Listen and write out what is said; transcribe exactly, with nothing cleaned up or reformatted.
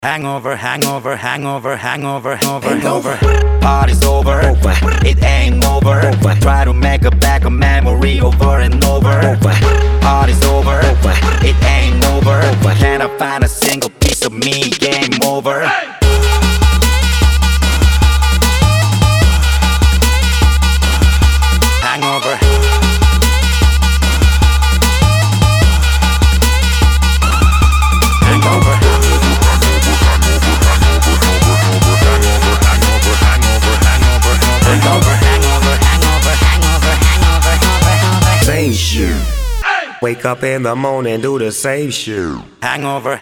Hangover, hangover, hangover, hangover, hangover, hangover. Party's over, over. It ain't over. over. Try to make a back a memory over and over. over. Party's over, over. It ain't over. over. Can I find a single piece of me? Game over. Hey! Hangover. Hangover. Hangover, hangover, hangover, hangover, hangover, hangover. Same shit. Wake up in the morning, do the same shit. Hangover.